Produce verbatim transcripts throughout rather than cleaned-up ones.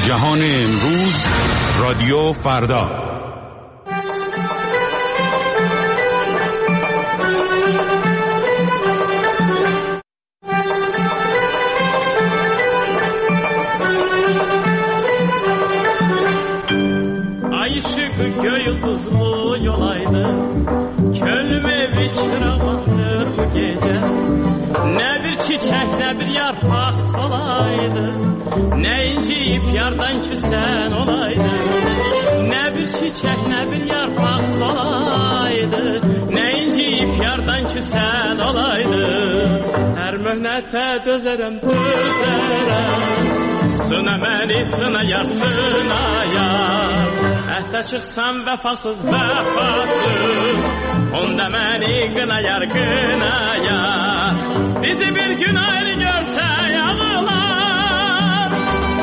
جهان امروز رادیو فردا. Ay ışığı göğ yıldızlı yolaydı, könlüme bir çırak vardır bu gece. Ne bir çiçek ne bir yarpak solaydı, ne inciyip yardan küsen olaydı. Ne bir çiçek ne bir yarpak solaydı, ne inciyip yardan küsen olaydı. Her mühnete dözerem dözerem, sına məni sına yar sına yar. Əhdə çıxsam vəfasız vəfasız, onda məni qına yar qına yar. Bizi bir gün ayrı görsə yağılar,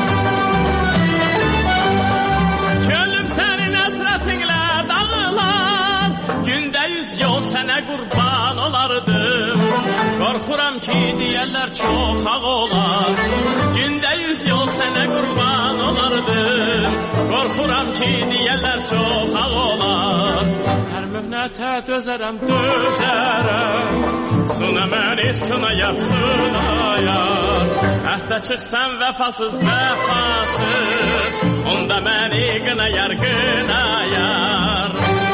könlüm sənin əsrətinlə dağılar. Gündə yüz yol sənə qurban olardım, qorxuram ki deyərlər çox ağ olar. Gündə yüz yol sənə qurban olardım, qorxuram ki deyərlər çox ağ olar. Hər mühnətə dözərəm, dözərəm, sına məni sına yar sına yar. Əhdə çıxsam vəfasız vəfasız, onda məni qına yar qına yar.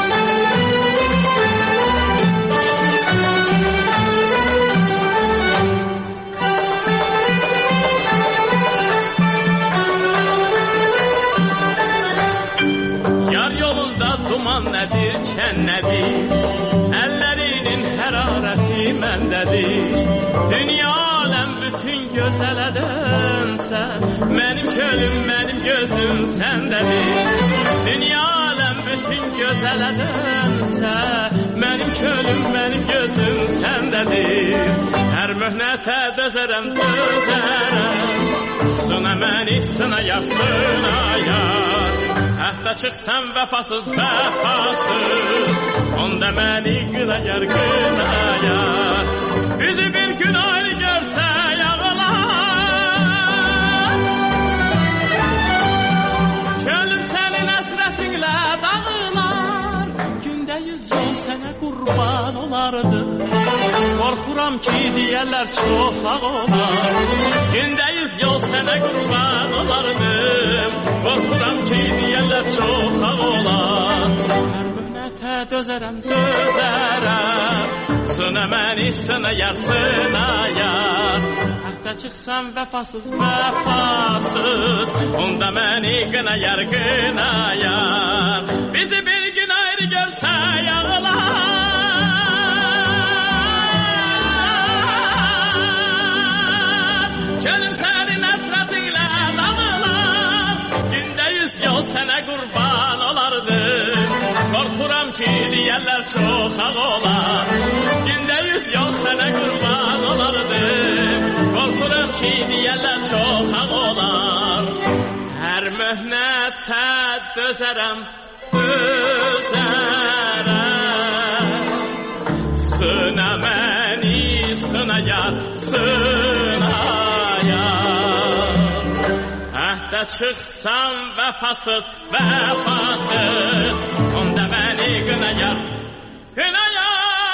Duman nədir, çən nədir, əllərinin hərarəti məndədir. Dünya aləm bütün gözələdənsə, mənim könlüm, mənim gözüm səndədir. Dünya aləm bütün gözələdənsə, mənim könlüm, mənim gözüm səndədir. Hər möhnətə dözərəm, dözərəm, sına məni sına yar sına yar. Əhdə çıxsam vəfasız vəfasız, onda məni qına yar qına yar. Bizi bir gün ayrı görsə yağılar, könlüm sənin əsrətinlə dağılar. Gündə yüz yol sənə qurban olardı, qorxuram ki deyərlər çox ağ olar. Gündə yüz yol sənə qurban olardım, qorxuram ki deyərlər çox ağ olar. Hər mühnətə dözərəm, dözərəm, sına məni sına yar sına yar. Əhdə çıxsam vəfasız vəfasız, onda məni qına yar qına yar. Bizi bir gün ayrı görsə yağılar, könlüm sənin əsrətinlə dağılar. Gündə yüz yol sənə qurban olardım, qorxuram ki deyərlər çox ağ olar. Gündə yüz yol sənə qurban olardım, qorxuram ki deyərlər çox ağ olar. Hər möhnətə dözərəm, dözərəm, sına məni sına yar sına yar. Əhdə çıxsam vəfasız vəfasız, onda məni qına yar qına yar.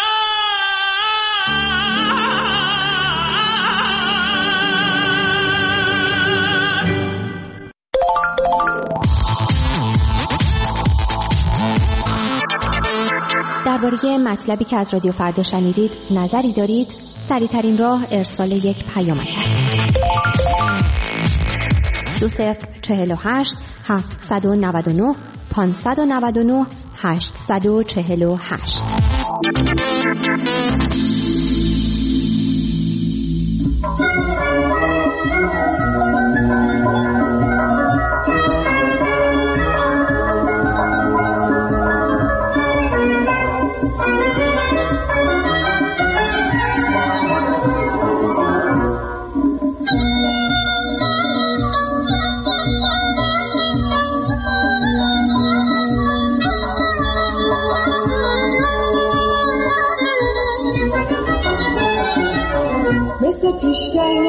درباره مطلبی که از رادیو فردا شنیدید نظری دارید؟ سریع‌ترین راه ارسال یک پیامک است. دو صفر چهل و هشت هفتصد و نود و نه پانصد و نود و نه هشتصد و چهل و هشت. پیشتر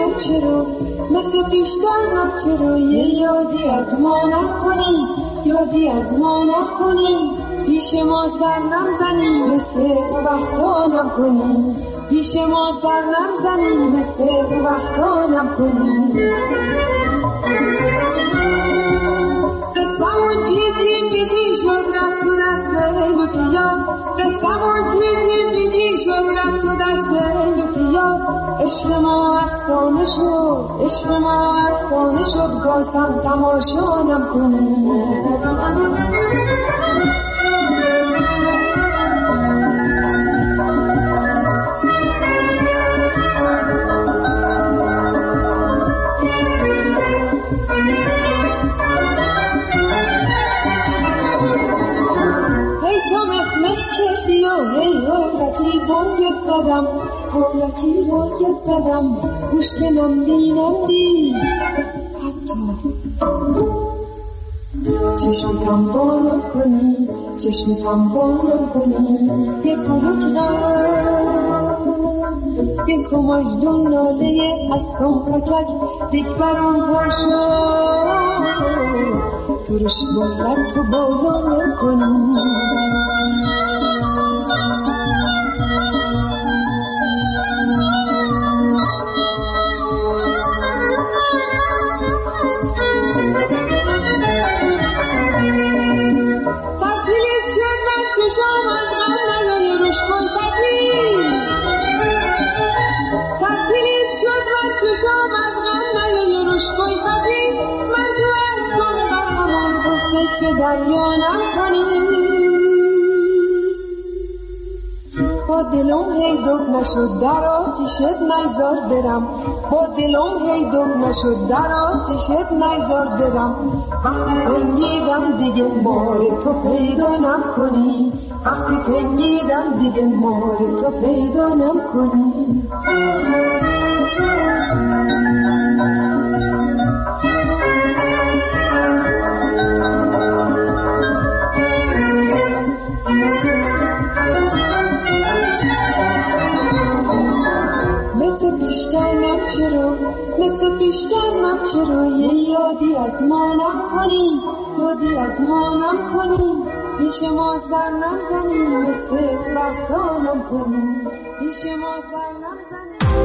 مثل بیشتر هم چرا یه یادی از ما نکنی، یادی از ما نکنی، پیش ما سر نمزنی مثل وقتا نکنی، پیش ما سر نمزنی مثل وقتا نکنی. قسمون چیزی بیجی شد رفت تو دست لطیا، قسمون چیزی بیجی شد رفت تو دست لطیا. عشق ما افسانه شد، عشق ما افسانه شد، گاسم تماشا نکنی. بانگت زدم، حالتی بانگت زدم، گوش که نمدی نمدی، حتی چشمتم بالا کنی، چشمتم بالا کنی. یک کلوک غم، یک کماجدون ناله از سنپتک، دیک برام پاشا ترش بولت تو بالا کنی. دریا نکنی با دلم هی دب نشد در آتیشت نگذار برم، با دلم هی دب نشد در آتیشت نگذار برم. وقتی تنگیدم دیگه مار تو پیدا نکنی، وقتی تنگیدم دیگه مار تو پیدا نکنی. چرا مثل بیشتر من چرا یه یادی از ما نکنی، یادی از ما نکنی، پیش ما سر نمزنی مثل وقتا نکنی، پیش ما سر نمزنی.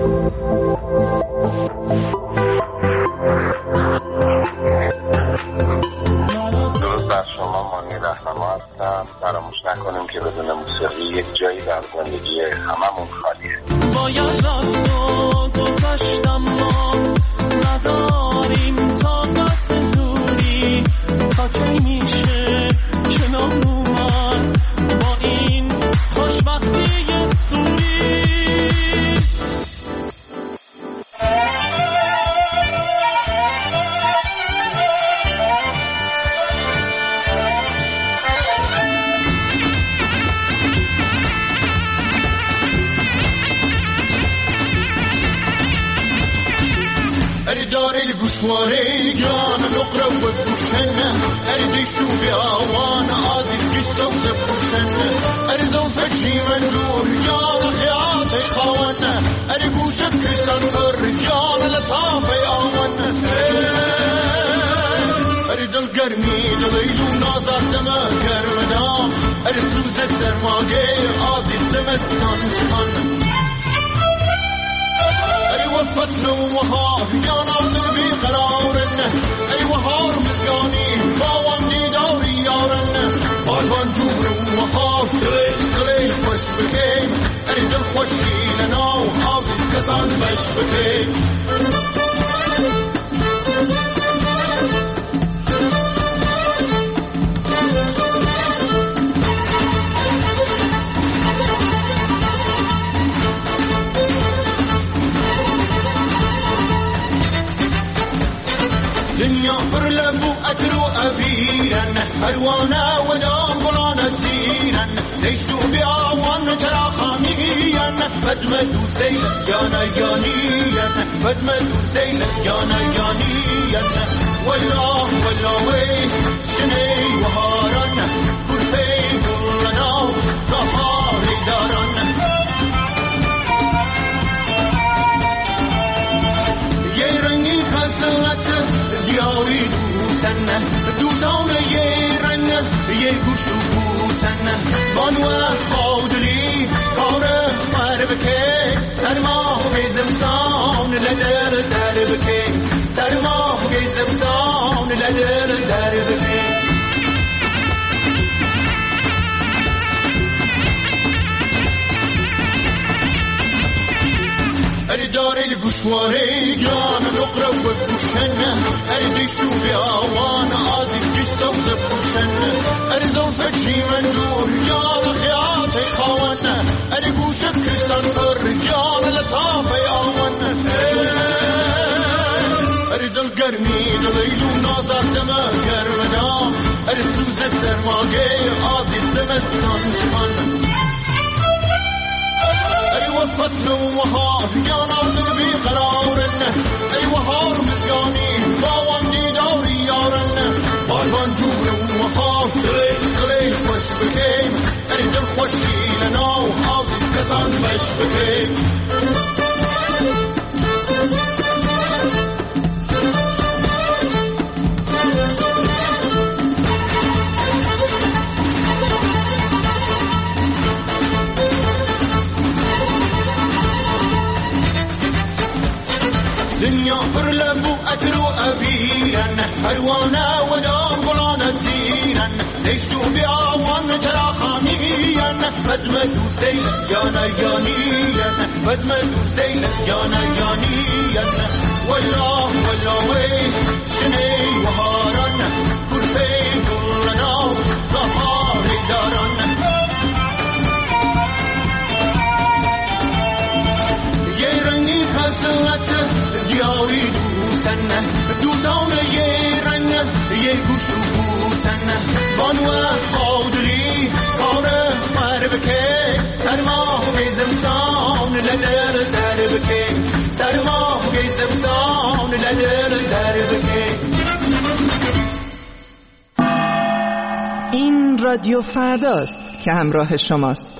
درود بر شما، مانی رهنما هستم. فراموش نکنیم که بدون موسیقی یک جایی در زندگی هممون خالیه. باید رفتو گذاشتم ما نداریم طاقت دوری، تا کی میشه کنار اومد با این خوشبختی سوری. گوشواره جان نقره و بوشنه اردی شو بیاوان عادیش گشتو زبوشنه ارزو فکشی من دور جان خیات خوانه اری گوشت کسان بر جان لطافه آمنه اری دل گرمی دلیدو نازار دمه کرمدام اری سوزه سرماگه عادیش دمستان شخانه وفتنا ومهار جانا دربي قرارنا اي وهار مزقاني باوان دي دوري يارنا بالبان جور ومهار دليل خوش بكي اي دل خوشي لنا وحافظ كسان بش بكي دنيا برلبو أترو أبيرا أروانا ودام قلانا سيرا ليشتو بأعوان ترى خاميا بدمدو سيلا جانا جانيا بدمدو سيلا جانا جانيا والله والله وي شني وهارا كربي كلنا ظهاري دارا يرني یه گوش و بوتن بانوه خودلی کاره مر بکه سرما بیزمسان لدر در بکه سرما بیزمسان لدر در بکه اری داری الگوشواره جان نقره و بوشن اری دیشتو بی آوان آدیس گیستو بوشن اری زلفه چی من دور جان خیاطی خواهن اری گوشه کسان بر جان لطافه آون اری دل گرمی دلیلو نازدمه گرمدام اری سوز سرماگه آدیس دمستان شمن فصل وهار جانا دل بیقرارن ای وهار مزگانی باوان دیداری یارن باربان جور وهار دلی خوش بکیم ای دل خوشی لناو حاضی کسان بش بکیم دنیا پر لبو اترو ابیرن حیوانا و دام بلان سیرن دیشتو بیاوان چرا خامین بدم دوستی یانا یانین بدم دوستی یانا یانین والله والله وی شنی وهارن کرفی کلنا ظهاری دارن یه رنگی خسلت دیاری دوستن دوستان یه رنگ یه گوش بوتن بانوه خودلی کاره مر بکه سرما بیزمسان لدر در بکه سرما بیزمسان لدر در بکه. این رادیو فرداست که همراه شماست.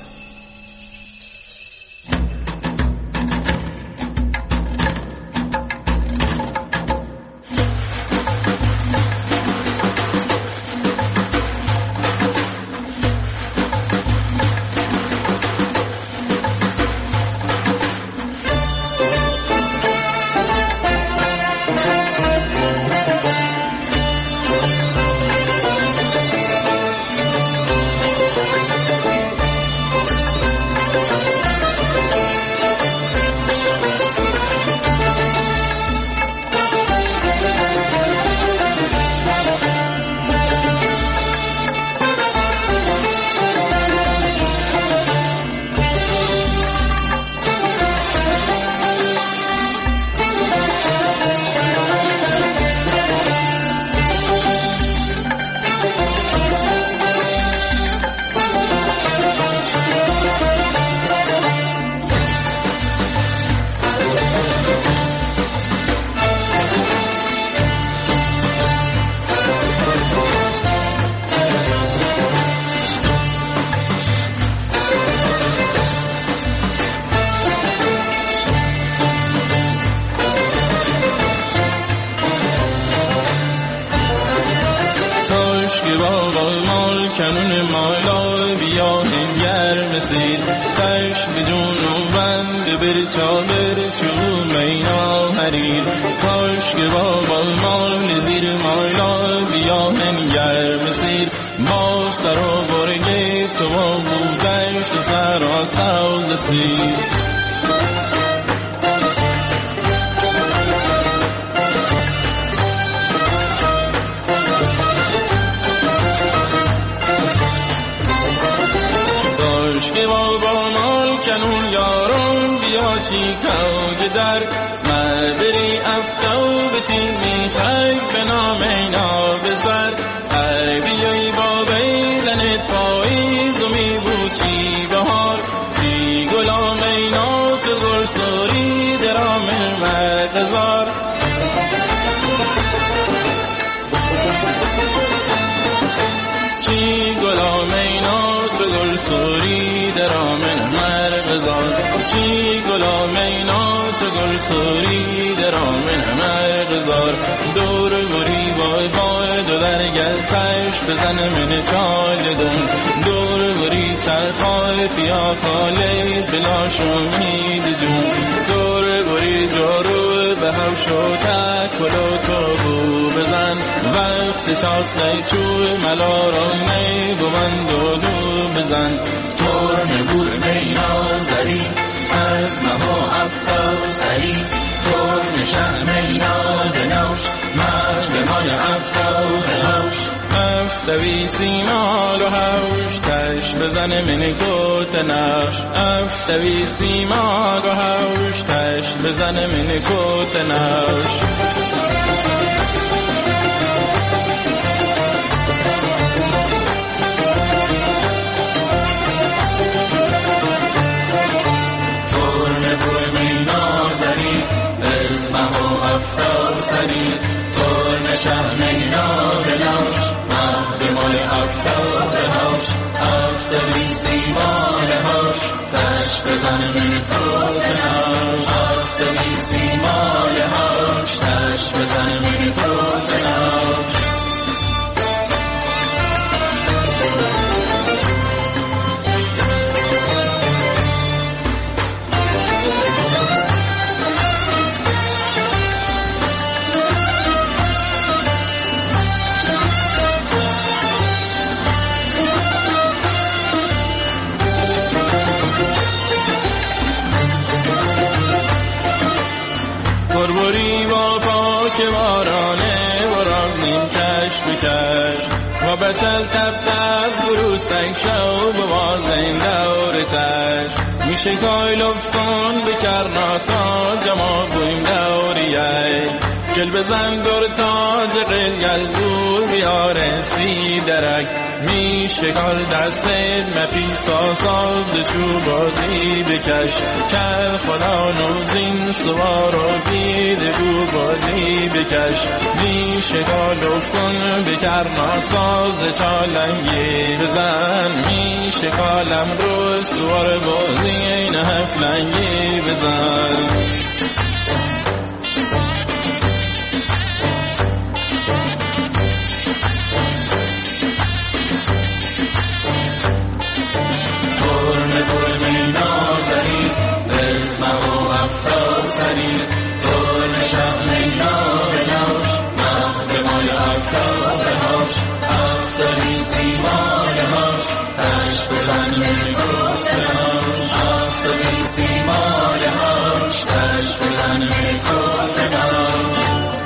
کنون مالا بیا هنگر مسیر تش بدون وند بر چادر چو مینا حریر کاش که بابا مال زیر مالا بیا هنگر مسیر با سر و برگ تو با بودش تو سر و سوز سیر که بابا مال کنون یارم بیا چی که در مدری افتو بتین میخوای به نام اینا بزر هر بیایی بابای لنت پاییز و میبود چی بهار چی گلام اینا تو گرسوری درام مرقزار چی گلام اینا تو گرسوری درامن مرغزار چی گلام اینا تو گرسوری درامن مرغزار دور بری وای وای دو در گلتش بزن من چال دون دور بری چرخای پیا کالی بلاش امید جون دور بری جارو به هم شو تکلو کابو بزن وقت شاسته چوی ملا را می بمند و دو بزن ترن بور مینا زری از مها افتا سری ترن شه مینا دنوش مرد مال افتا دنوش افتوی سیمال و هوش تش بزن من کت نوش افتوی سیمال و هوش تش بزن من کت نوش سری تو نشه مینا بلاش مهد مال افتا بهاش افتوی سیمال هاش تش بزن من کت نوش افتوی سیمال هاش تش بزن من کت نوش بربری با پاک بارانه برام نیم کش بکش و بچل تب تب بروستنگ شو بواز این دور تش میشه کای لفتان بکرناتا جما بویم دوریه جل بزن دور تاج قلگل زور بیاره سی درک میشه کال دستت مپیسا ساز دشو بازی بکش کل خدا نوزین سوار و دیده بو بازی بکش میشه کال لفتان بکرنا ساز دشالنگی بزن میشه کالم رو سوار بازی این هفلنگی بزن سری تو نشه مینا بنوش مهد مال افتا بهاش افتوی سیمال هاش تش بزن من کت نوش افتوی سیمال هاش تش بزن من کت نوش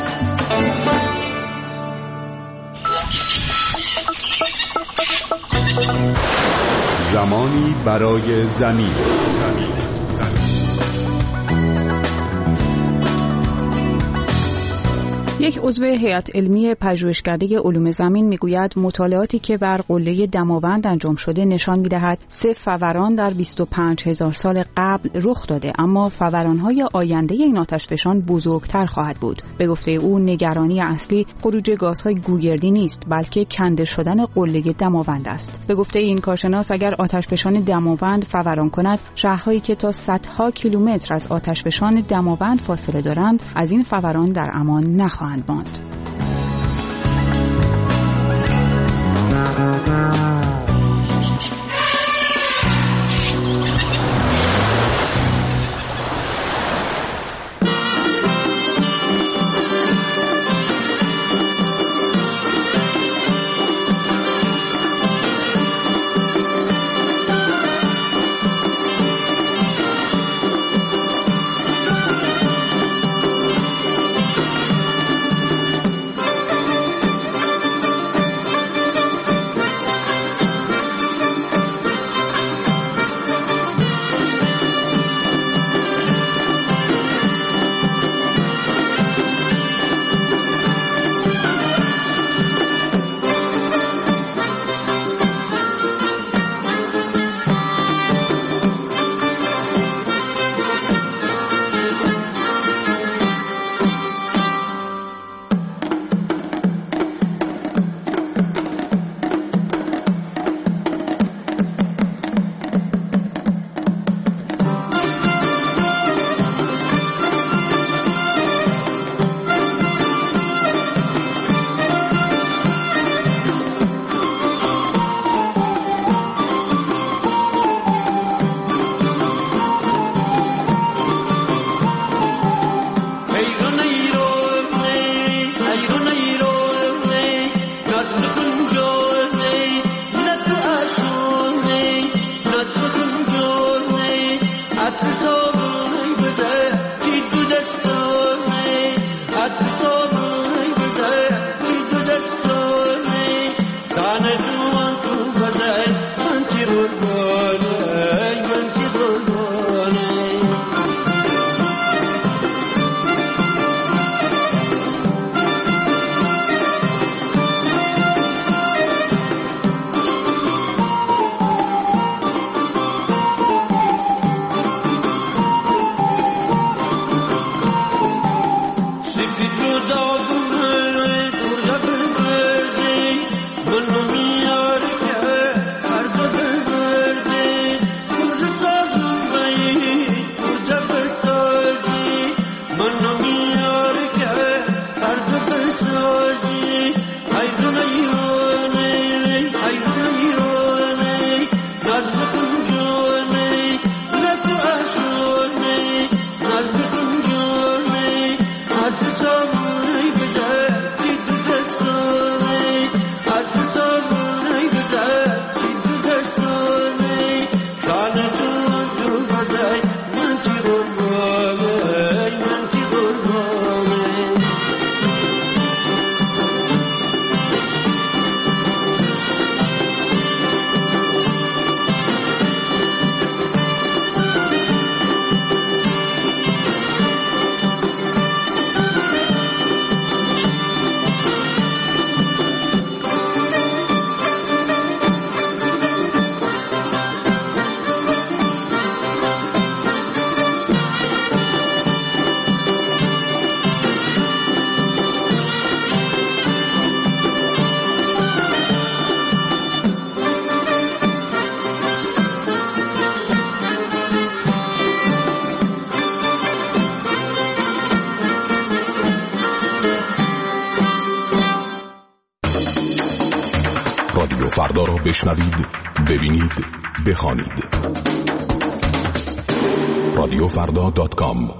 زمانی برای زمین. یک عضو هیئت علمی پژوهشکده علوم زمین میگوید مطالعاتی که بر قله دماوند انجام شده نشان میدهد سه فوران در بیست و پنج هزار سال قبل رخ داده، اما فوران‌های آینده این آتشفشان بزرگتر خواهد بود. به گفته او نگرانی اصلی خروج گازهای گوگردی نیست، بلکه کنده شدن قله دماوند است. به گفته این کارشناس اگر آتشفشان دماوند فوران کند، شهرهایی که تا صدها کیلومتر از آتشفشان دماوند فاصله دارند از این فوران در امان نخواهند ماند. فردا را بشنوید، ببینید، بخوانید. رادیو فردا دات کام.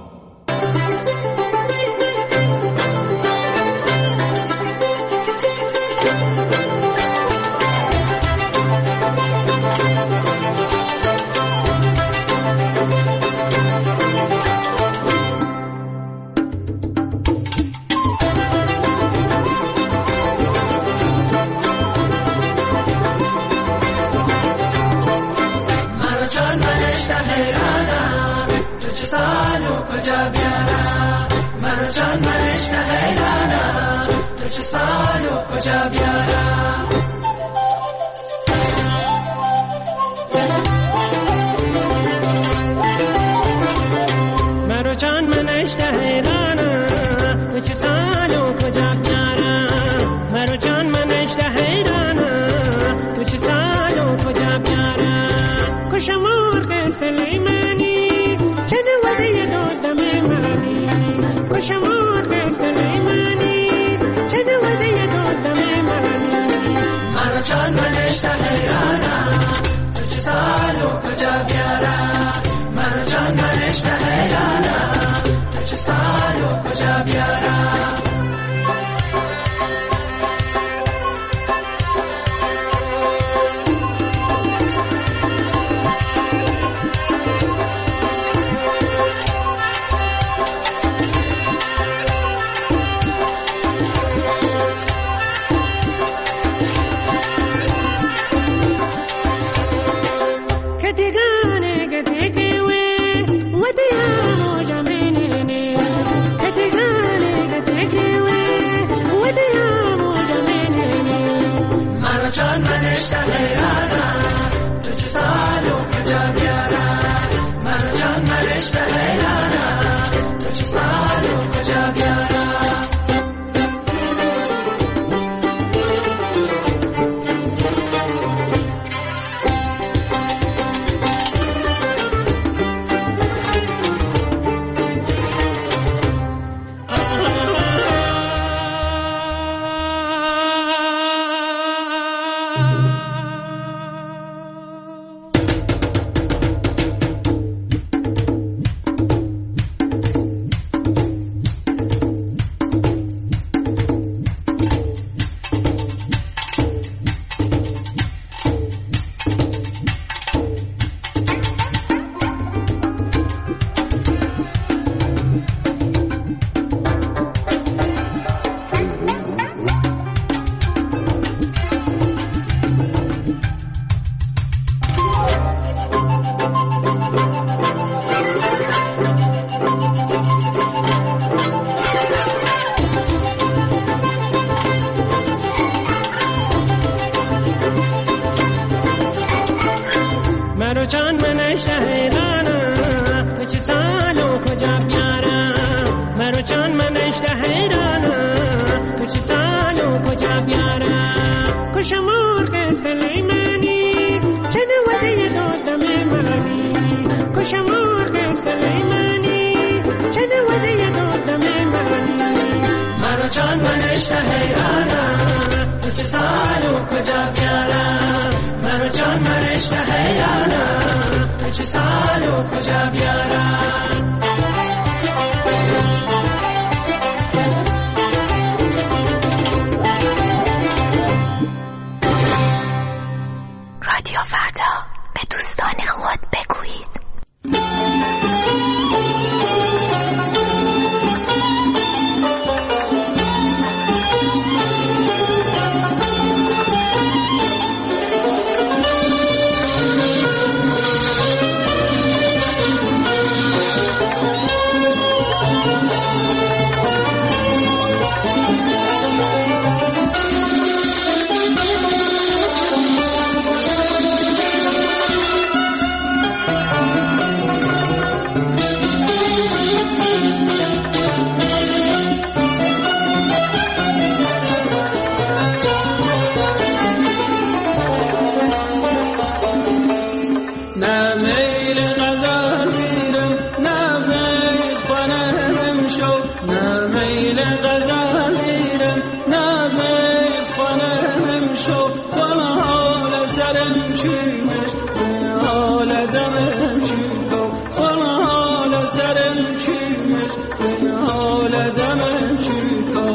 چیمش حال دمم چیکو حال سرم چیمش حال دمم چیکو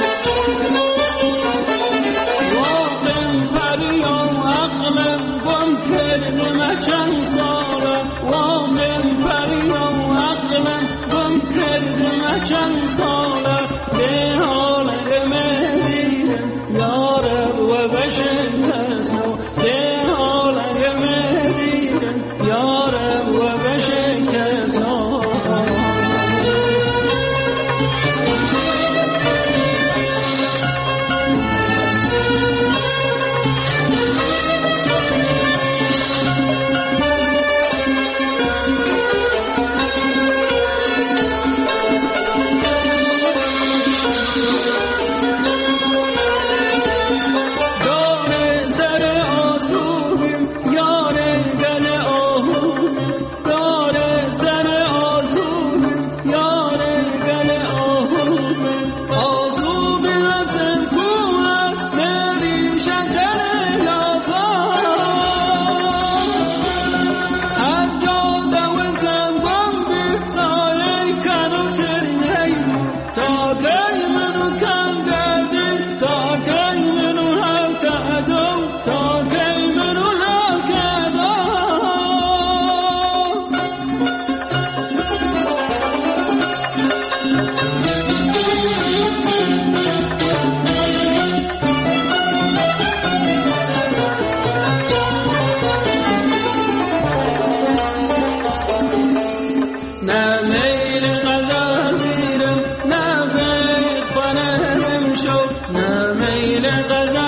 واقعم پریام عقلم گم کردم چند ساله واقعم پریام عقلم گم کردم چند ساله به حال مدیرم یارب و بشکستم به حال مدیرم یارب و بشکستم غزل